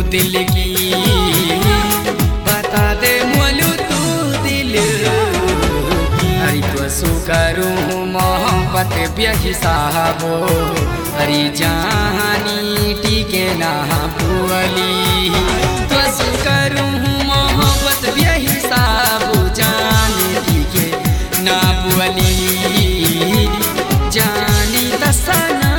दिल की, बता दे मोलू तू दिल की। अरे तो सु करूँ मोहब्बत बेहिसाबो, अरे जानी टीके ना भूली। तो सु करूँ मोहब्बत बेहिसाबो, जानी टीके ना भूली। जानी तसना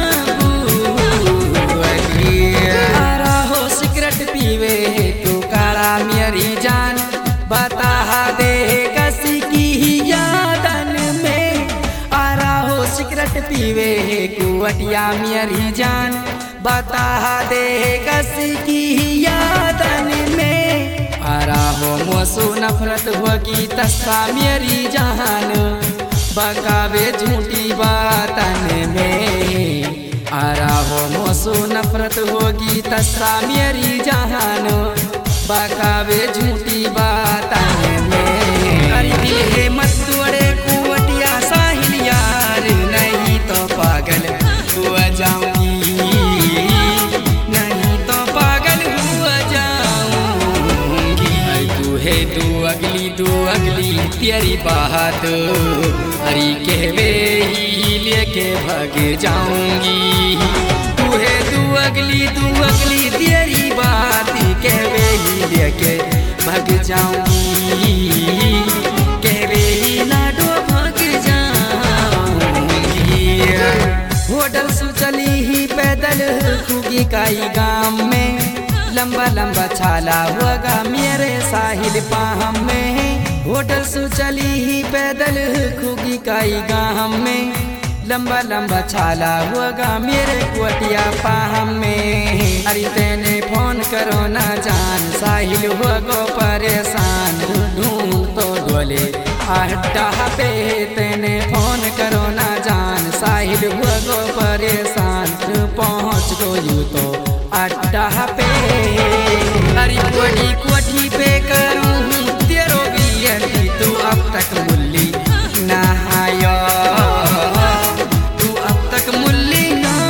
भूली। आरा हो सिगरेट पीवे तू काला मेरी जान, बता दे कसी की यादन में। आरा हो सिगरेट पीवे कुवटिया मेरी जान, बता दे कसी की यादन में। आरा हो मोसू नफरत होगी तस्सा मेरी जान, बकावे झूठी बातन में। आरा हो मोसू नफरत होगी तस्सा मेरी जान, बकावे झूठी बातन में। अरे दिल है मत तोड़े कुवटिया साहिल यार, नहीं तो पागल हुआ जाऊंगी, नहीं तो पागल हुआ जाऊंगी। तू है तू अगली तेरी बात, अरे कहवे ही लेके भाग जाऊंगी। तू है तू अगली तेरी बात, कहवे ही लेके भाग जाऊंगी, कहवे ही लाडो भाग जाऊंगी। होटल सु चली ही पैदल खूगी काई गांव में, लंबा लंबा छाला होगा मेरे साहिल पाहम में। होटल सु चली ही पैदल खूगी काई गांव में, लंबा लंबा छाला होगा मेरे कुवटिया पाहम में। अरे तेने फोन करो ना जान, साहिल होगो परेशान, ढूंढ तो डोले अड्डा पे। तेने फोन करो ना जान, साहिल होगो परेशान, पहुँच गो यू तो अड्डा पे। अरे कोठी पे करूँ तेरो बियती, तू अब तक मुल्ली नहाया, तू अब तक मुल्ली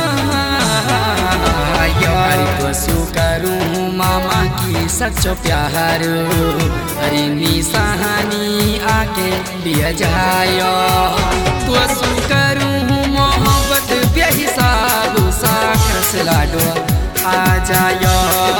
नहाया। अरे तो सु करूँ मामा की सच्चो प्यार, अरे निशानी आके लिया जायो। तो सु करूँ मोहब्बत बेहिसाब, साखर से लाडो आ जायो,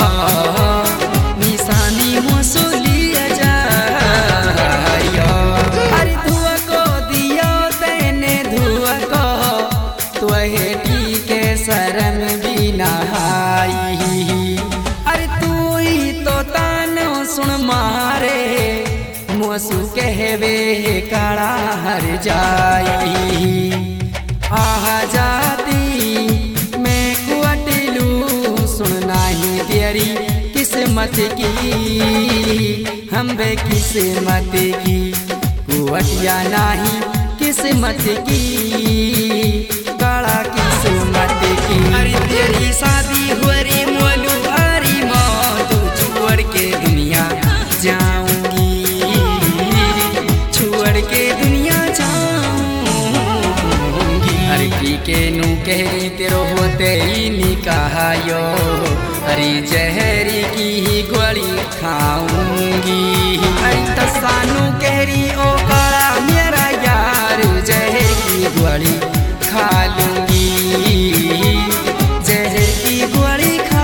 निशानी मोसो लिया जायो। अरे धुआ को दियो तेने धुआ को, तुहे टीके शरण भी नहाई। अरे तू ही तो तानो सुन मारे, मोसू कहवे काड़ा हर जाई। आह जाती मैं कुवटिलू, सुनना ही तेरी किस्मत की, हम बे किस्मत की। कुवटिया नाही किस्मत की, काला किस्मत की। अरे तेरी शादी हो रे मोलू, अरे मौत छोड़ के दुनिया जाऊंगी, छोड़ के दुनिया जाऊंगी। अरे के नू कहरी तेरो होते ही निकायो, अरे जहरी की ही गोली खाऊंगी। अरे तसानू कहरी ओ काला मेरा यार, जहर की गोली खा लूंगी, जहर की गोली खा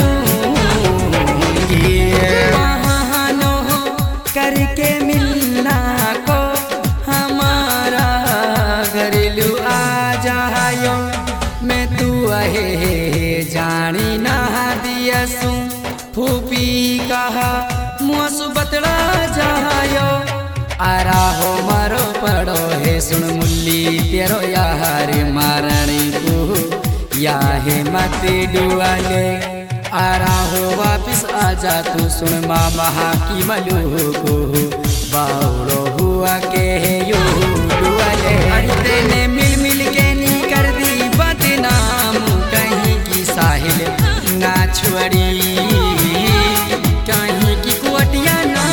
लूंगी। बहानो करके मिलना को हमारा घरेलू आ जायो, मैं तू अहे जानी ना दियसू। फूफी कहा मुँसु बतला जायो, आरा हो मारो पड़ो है सुन मुल्ली तेरो यार मारणी को या है मत डुआले। आरा हो वापिस आजा तू सुन मामा की मलू को, बावड़ो हुआ के यो डुआले। अरे तेने मिल मिल के नी कर दी बदनाम, कहीं की साहिल ना छोड़ी, कहीं की कुवटिया ना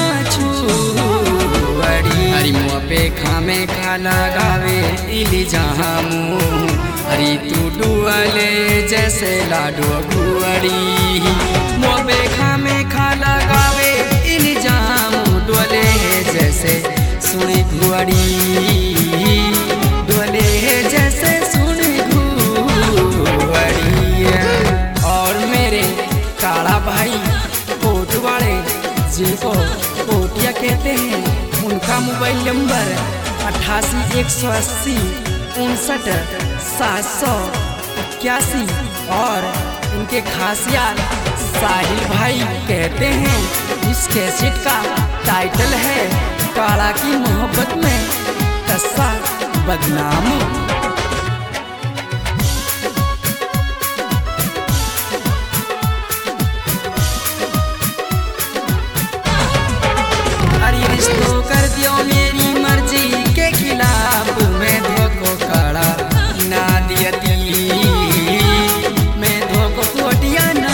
छोड़ी। अरे मुँह पे खामे खा लगावे इल्जामू, अरे तू डुअले जैसे लाडो गुअड़ी मोबे खा में खा लगावे इल्जाम डुअले जैसे सुनी घुअड़ी डुअले जैसे सुनी घुअड़ी। और मेरे काला भाई कोट वाले जिनको कोटिया कहते हैं उनका मोबाइल नंबर 88 180 59 781 और इनके खासियत साहिल भाई कहते हैं। इस कैसेट का टाइटल है काला की मोहब्बत में कस्सा बदनाम। अरे रिश्तों कर दियो मेरी मर्जी के खिलाफ मैं धोखो काड़ा ना दियती मैं धोखो कोटिया ना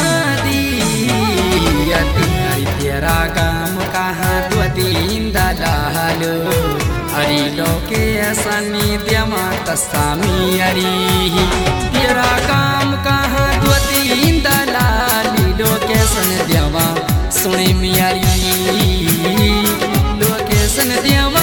दियती। तेरा काम कहाँ द्वतीन दलालो अरे लोके असनी द्यमा तस्सामी अरी तेरा काम कहाँ द्वतीन दलाली लोके सन द्यमा सुने मियारी लोकेशन द्यमा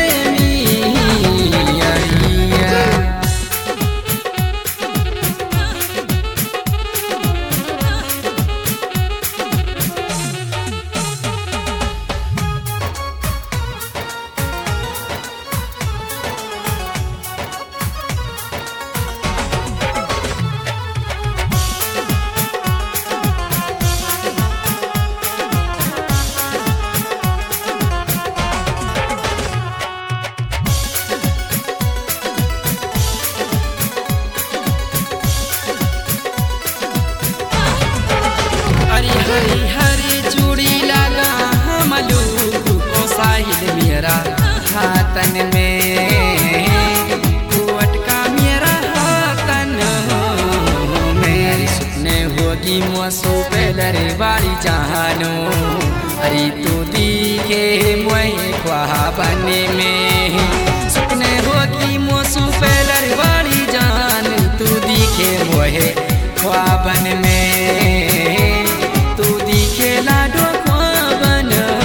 हरी हरी चूड़ी लगा हमलू को साहिल मेरा हाथन में कुवट का मेरा हाथन मेरी सुपने होगी मसो पहले बारी जहानो अरे तू दिखे मोहे ख्वाबन में सुपने होगी मसो पहले बारी जान तू दिखे मोहे ख्वाबन में लाडो ख्वाबन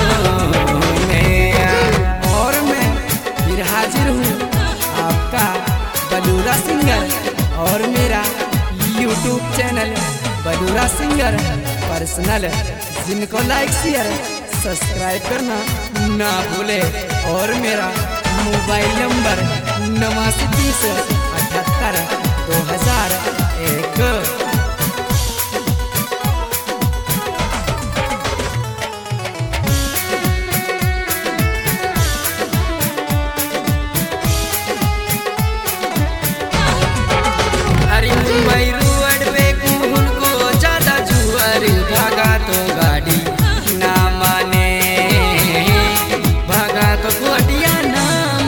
में। और मैं फिर हाजिर हूँ आपका बलूरा सिंगर और मेरा YouTube channel Balura singer personal जिनको लाइक शेयर सब्सक्राइब करना ना भूले। और मेरा मोबाइल नंबर 89 78 2001। मुंबई रोड पे कुहन को ज्यादा जुअर भागा तो गाड़ी ना माने भागा तो कोटिया ना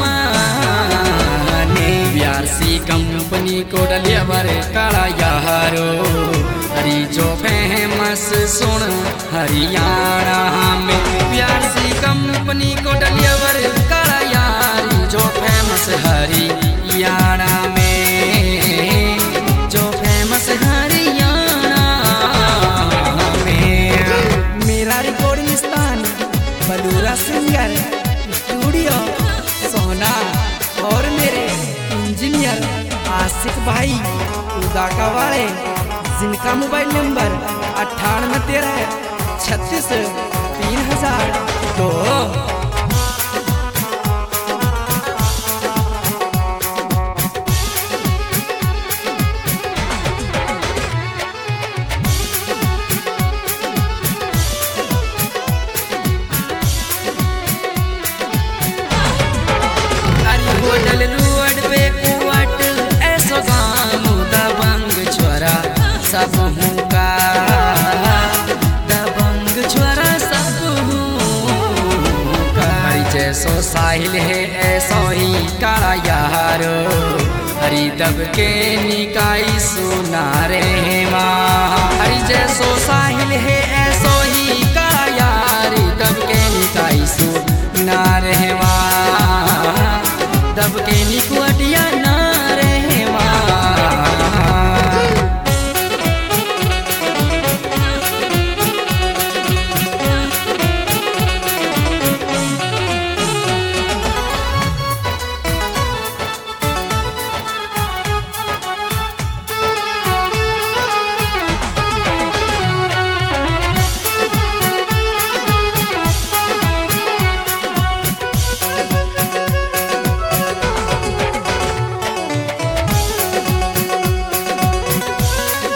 माने। ब्यासी कंपनी को डलियावर काला यारो हरी जो फेमस सुन हरियाणा में ब्यासी कंपनी को डलियावर काला यारी जो फेमस हरियाणा में हरियाणा में। मेरा रिकॉर्डिंग स्थान बलूरा सिंगर स्टूडियो सोना और मेरे इंजीनियर आशिक भाई उदाका वाले जिनका मोबाइल नंबर 9813 36 3002। होटल रोड पे कुवट ऐसो गाम दबंग छोरा सब हूँ का दबंग छोरा सब हूँ का। जैसो साहिल है ऐसो ही काला यारो हरी दब के निकाई सुना रे माँ। हरी जैसो साहिल है